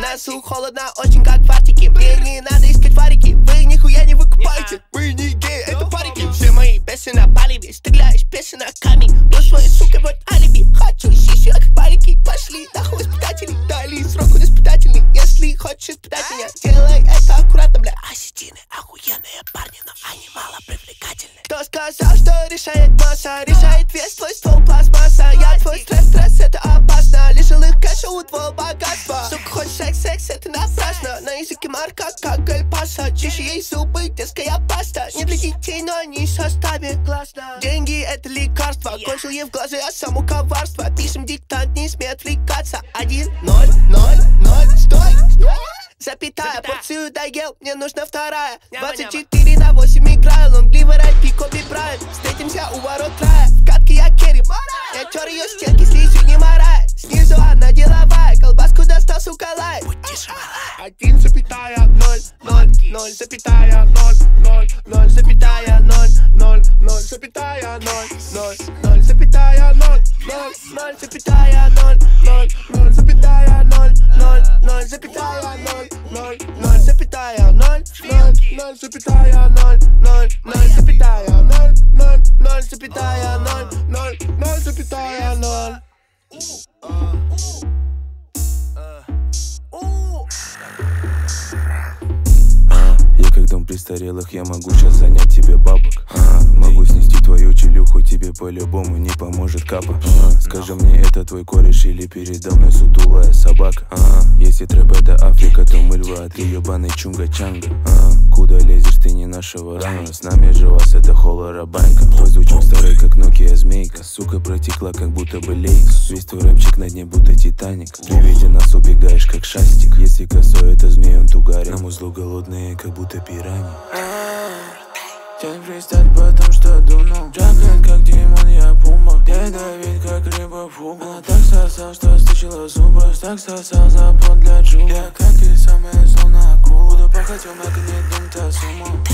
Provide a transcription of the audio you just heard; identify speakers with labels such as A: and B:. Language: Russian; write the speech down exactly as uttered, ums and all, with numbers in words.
A: носу холодно очень, как в Арктике. Мне не надо искать фарики, вы нихуя не выкупаете. Вы не геи, это парики. Все мои песни на палеве, стреляешь песенками. Был своей сукой, вот алиби. Хочу сисю, как парики. Пошли нахуй испытатели, дали срок он испытательный. Если хочешь испытать меня, делай это аккуратно, бля. Осетины охуенные парни, но они мало привлекательны. Кто сказал, что решает масса? Решает вес твой ствол пластмасса. Я твой стресс, стресс, это опасно. Лишил их кэша у твоего богатства. Сука, хочешь секс, секс, это напрасно. На языке марка, как эльпаса. Чище ей зубы, детская паста. Не для детей, но они в составе. Классно. Деньги это лекарство. Кончил ей в глаза, а само коварство. Пишем диктант, не смей отвлекаться. Один, ноль, ноль, ноль, стой, стой. Запятая, порцию доел, мне нужна вторая. Двадцать четыре на восемь играю, лонгливый рэп, Коби Брайант. Встретимся у ворот рая, в катке я керри. Я тер ее стенки, слизью не морая. Снизу она деловая, колбаску достал, сука, лай. Будь тише, малая. Один запятая, ноль, ноль, ноль, запятая, ноль, ноль, ноль, запятая, ноль, ноль, ноль, запятая, ноль, ноль, ноль, запятая, ноль, ноль, ноль, запятая, ноль, ноль, ноль, запятая, ноль, ноль, ноль, запятая, ноль, ноль, ноль, запятая, ноль, ноль, ноль, запятая, ноль, ноль, ноль, запятая, ноль, ноль, ноль, запятая, ноль, ноль, ноль, запятая, ноль.
B: Я как дом престарелых, я могу сейчас занять тебе бабок. а, Могу снести твою челюху, тебе по-любому не поможет капа. а, Скажи мне, это твой кореш или передо мной сутулая собака? а, Если трэп это Африка, то мы львы, а ты ебаный чунга-чанга. а, Куда лезешь, ты не нашего ранга. С нами же вас это холора банька. Твой звучок старый, как Nokia змейка. Сука протекла, как будто бы лейк. Весь твой рэпчик на дне, будто Титаник. При виде нас убегаешь, как шастик. Если косой, это змей, он тугарин. Нам узлу голодные, как будто пираньи.
C: Тянь фристайл, потому что дунул. Джаклет, как Димон, я пумба. Я давид, как рыба в углу. Она так сосал, что стычила зубы. Так сосал запон для джула. Я как и самая зона акул. Буду пахать, умок, не дум-то сумму.